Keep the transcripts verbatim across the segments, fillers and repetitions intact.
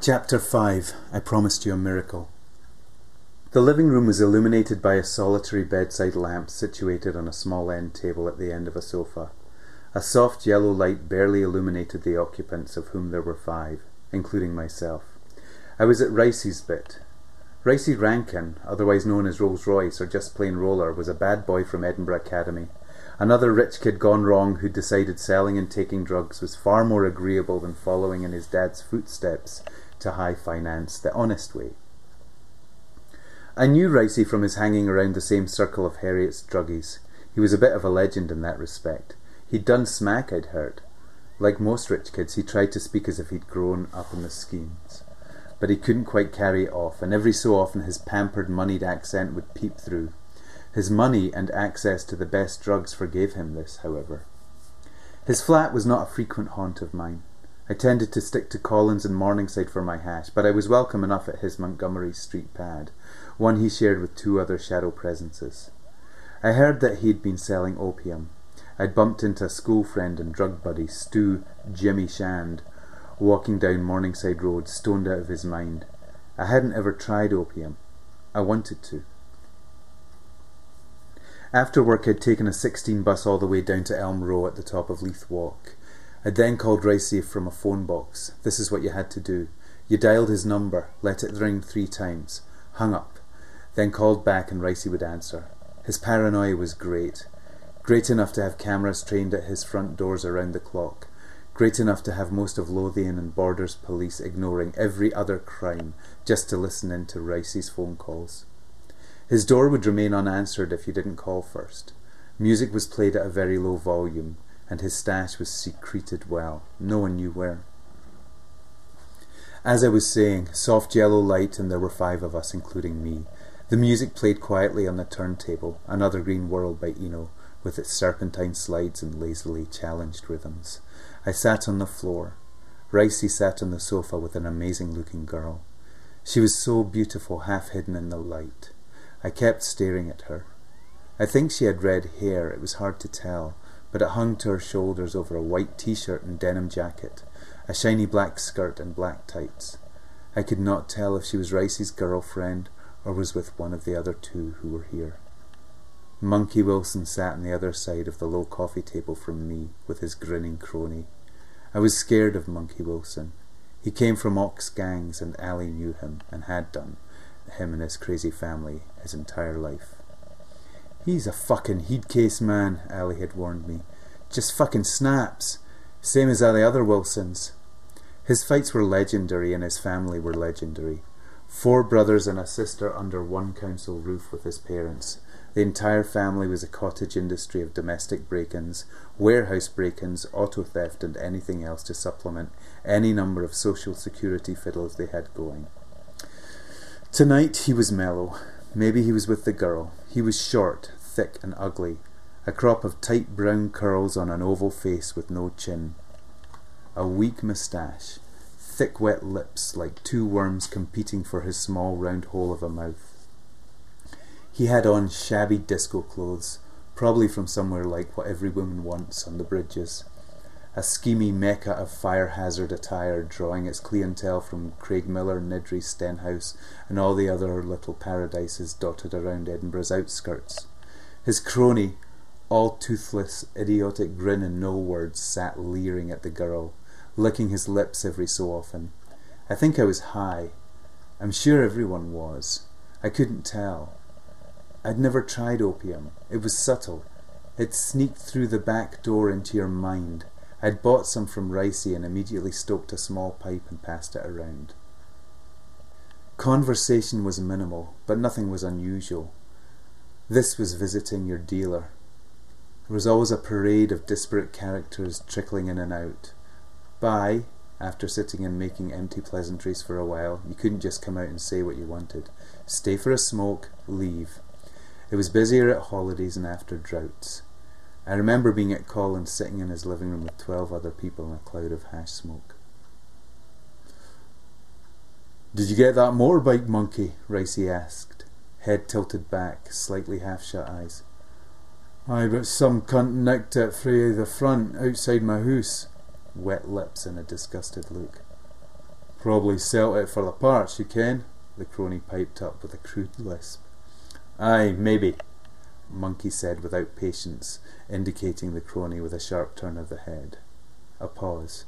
Chapter five. I Promised You a Miracle. The living room was illuminated by a solitary bedside lamp situated on a small end table at the end of a sofa. A soft yellow light barely illuminated the occupants, of whom there were five, including myself. I was at Ricey's bit. Ricey Rankin, otherwise known as Rolls Royce or just plain Roller, was a bad boy from Edinburgh Academy. Another rich kid gone wrong who decided selling and taking drugs was far more agreeable than following in his dad's footsteps to high finance, the honest way. I knew Ricey from his hanging around the same circle of Harriet's druggies. He was a bit of a legend in that respect. He'd done smack, I'd heard. Like most rich kids, he tried to speak as if he'd grown up in the schemes. But he couldn't quite carry it off, and every so often his pampered, moneyed accent would peep through. His money and access to the best drugs forgave him this, however. His flat was not a frequent haunt of mine. I tended to stick to Collins and Morningside for my hash, but I was welcome enough at his Montgomery Street pad, one he shared with two other shadow presences. I heard that he'd been selling opium. I'd bumped into a school friend and drug buddy, Stu Jimmy Shand, walking down Morningside Road, stoned out of his mind. I hadn't ever tried opium. I wanted to. After work, I'd taken a sixteen bus all the way down to Elm Row at the top of Leith Walk. I'd then called Ricey from a phone box. This is what you had to do. You dialed his number, let it ring three times, hung up, then called back and Ricey would answer. His paranoia was great. Great enough to have cameras trained at his front doors around the clock. Great enough to have most of Lothian and Borders police ignoring every other crime just to listen in to Ricey's phone calls. His door would remain unanswered if you didn't call first. Music was played at a very low volume, and his stash was secreted well. No one knew where. As I was saying, soft yellow light, and there were five of us, including me. The music played quietly on the turntable, Another Green World by Eno, with its serpentine slides and lazily challenged rhythms. I sat on the floor. Ricey sat on the sofa with an amazing-looking girl. She was so beautiful, half hidden in the light. I kept staring at her. I think she had red hair, it was hard to tell, but it hung to her shoulders over a white t-shirt and denim jacket, a shiny black skirt and black tights. I could not tell if she was Ricey's girlfriend or was with one of the other two who were here. Monkey Wilson sat on the other side of the low coffee table from me with his grinning crony. I was scared of Monkey Wilson. He came from Ox gangs and Ali knew him, and had done, him and his crazy family, his entire life. "He's a fucking heed case, man," Ali had warned me. "Just fucking snaps. Same as all the other Wilsons." His fights were legendary and his family were legendary. Four brothers and a sister under one council roof with his parents. The entire family was a cottage industry of domestic break-ins, warehouse break-ins, auto theft and anything else to supplement any number of social security fiddles they had going. Tonight he was mellow. Maybe he was with the girl. He was short, thick and ugly, a crop of tight brown curls on an oval face with no chin, a weak moustache, thick wet lips like two worms competing for his small round hole of a mouth. He had on shabby disco clothes, probably from somewhere like What Every Woman Wants on the bridges, a schemy mecca of fire hazard attire drawing its clientele from Craigmillar, Nidri, Stenhouse and all the other little paradises dotted around Edinburgh's outskirts. His crony, all toothless, idiotic grin and no words, sat leering at the girl, licking his lips every so often. I think I was high. I'm sure everyone was. I couldn't tell. I'd never tried opium. It was subtle. It sneaked through the back door into your mind. I'd bought some from Ricey and immediately stoked a small pipe and passed it around. Conversation was minimal, but nothing was unusual. This was visiting your dealer. There was always a parade of disparate characters trickling in and out. Buy, after sitting and making empty pleasantries for a while, you couldn't just come out and say what you wanted. Stay for a smoke, leave. It was busier at holidays and after droughts. I remember being at Collins sitting in his living room with twelve other people in a cloud of hash smoke. "Did you get that motorbike, Monkey?" Ricey asked, head tilted back, slightly half-shut eyes. "Aye, but some cunt nicked it frae the front, outside my hoose." Wet lips and a disgusted look. Probably sell it for the parts, you ken, the crony piped up with a crude lisp. Aye, maybe, Monkey said without patience, indicating the crony with a sharp turn of the head. A pause.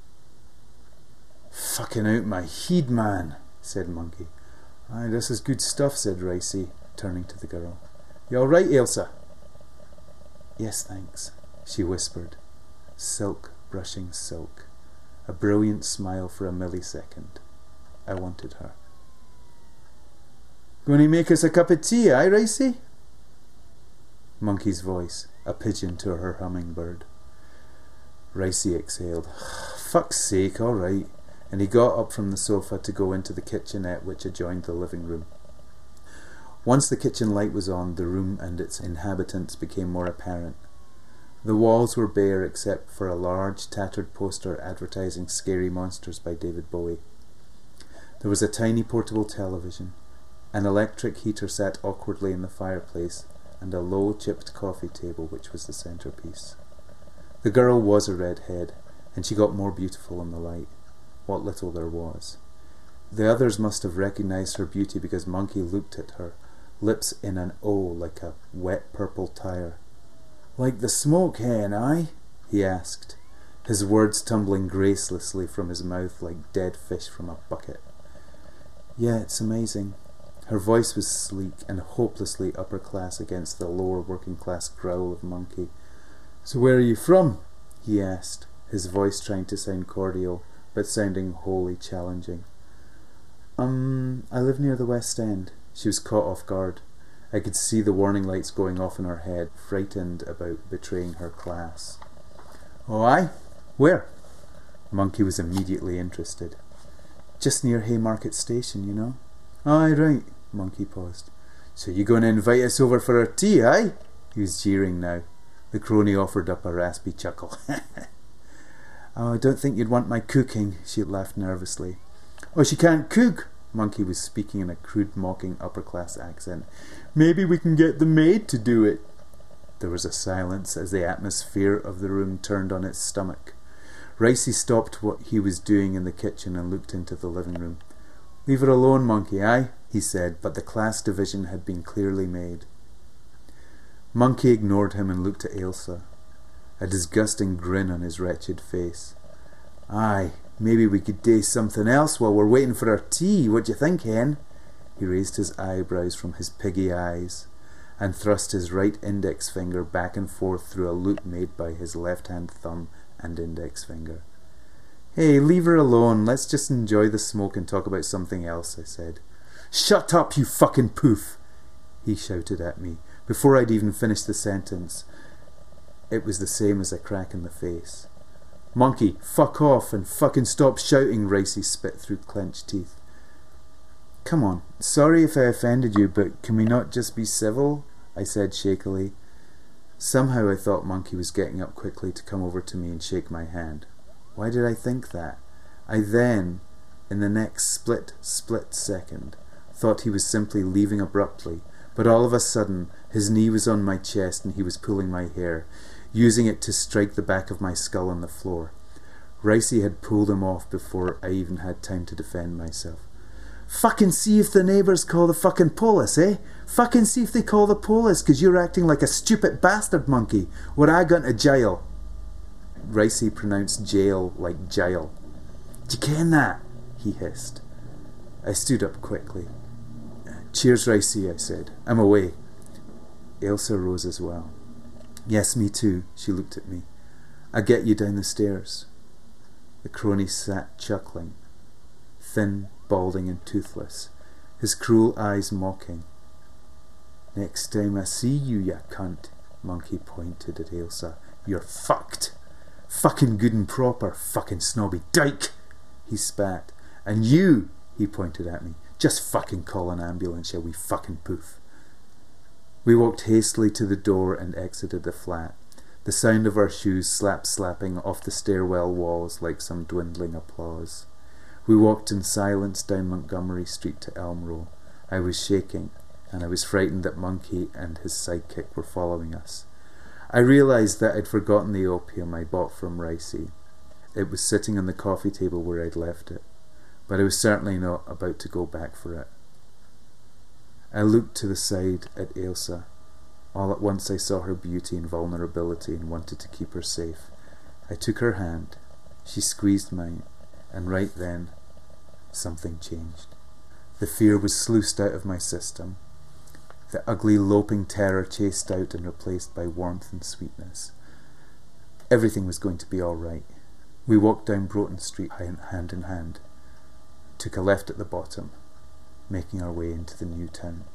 Fucking out my head, man, said Monkey. Aye, this is good stuff, said Ricey, turning to the girl. You all right, Ailsa? Yes, thanks, she whispered, silk brushing silk. A brilliant smile for a millisecond. I wanted her. Gonna make us a cup of tea, aye, Ricey? Monkey's voice, a pigeon to her hummingbird. Ricey exhaled. Fuck's sake, all right. And he got up from the sofa to go into the kitchenette which adjoined the living room. Once the kitchen light was on, the room and its inhabitants became more apparent. The walls were bare except for a large, tattered poster advertising Scary Monsters by David Bowie. There was a tiny portable television. An electric heater sat awkwardly in the fireplace, and a low, chipped coffee table which was the centrepiece. The girl was a redhead, and she got more beautiful in the light, what little there was. The others must have recognised her beauty because Monkey looked at her, lips in an O like a wet purple tire. Like the smoke hen, aye? He asked, his words tumbling gracelessly from his mouth like dead fish from a bucket. Yeah, it's amazing. Her voice was sleek and hopelessly upper-class against the lower working-class growl of Monkey. So where are you from? He asked, his voice trying to sound cordial, but sounding wholly challenging. Um, I live near the West End. She was caught off guard. I could see the warning lights going off in her head, frightened about betraying her class. Oh, aye? Where? Monkey was immediately interested. Just near Haymarket Station, you know. Aye, right. Monkey paused. So you going to invite us over for our tea, aye? He was jeering now. The crony offered up a raspy chuckle. Oh, I don't think you'd want my cooking, she laughed nervously. Oh, she can't cook. Monkey was speaking in a crude, mocking, upper-class accent. Maybe we can get the maid to do it. There was a silence as the atmosphere of the room turned on its stomach. Ricey stopped what he was doing in the kitchen and looked into the living room. Leave her alone, Monkey, aye? He said, but the class division had been clearly made. Monkey ignored him and looked at Ailsa, a disgusting grin on his wretched face. Aye, maybe we could do something else while we're waiting for our tea. What do you think, Hen? He raised his eyebrows from his piggy eyes and thrust his right index finger back and forth through a loop made by his left-hand thumb and index finger. Hey, leave her alone. Let's just enjoy the smoke and talk about something else, I said. Shut up, you fucking poof! He shouted at me. Before I'd even finished the sentence, it was the same as a crack in the face. Monkey, fuck off and fucking stop shouting, Ricey spit through clenched teeth. Come on, sorry if I offended you, but can we not just be civil? I said shakily. Somehow I thought Monkey was getting up quickly to come over to me and shake my hand. Why did I think that? I then, in the next split, split second, thought he was simply leaving abruptly, but all of a sudden his knee was on my chest and he was pulling my hair, using it to strike the back of my skull on the floor. Ricey had pulled him off before I even had time to defend myself. Fucking see if the neighbours call the fucking police, eh? Fucking see if they call the police, 'cause you're acting like a stupid bastard, Monkey, or I got into jail. Ricey pronounced jail like jail. D'you ken that? He hissed. I stood up quickly. Cheers, Ricey, I said. I'm away. Ailsa rose as well. Yes, me too, she looked at me. I'll get you down the stairs. The crony sat chuckling, thin, balding and toothless, his cruel eyes mocking. Next time I see you, ya cunt, Monkey pointed at Ailsa, you're fucked. Fucking good and proper, fucking snobby dyke, he spat. And you, he pointed at me, just fucking call an ambulance, you wee fucking poof. We walked hastily to the door and exited the flat, the sound of our shoes slap-slapping off the stairwell walls like some dwindling applause. We walked in silence down Montgomery Street to Elm Row. I was shaking, and I was frightened that Monkey and his sidekick were following us. I realised that I'd forgotten the opium I bought from Ricey. It was sitting on the coffee table where I'd left it. but I was certainly not about to go back for it. I looked to the side at Ailsa. All at once I saw her beauty and vulnerability and wanted to keep her safe. I took her hand. She squeezed mine, and right then, something changed. The fear was sluiced out of my system. The ugly, loping terror chased out and replaced by warmth and sweetness. Everything was going to be all right. We walked down Broughton Street hand in hand, took a left at the bottom, making our way into the new town.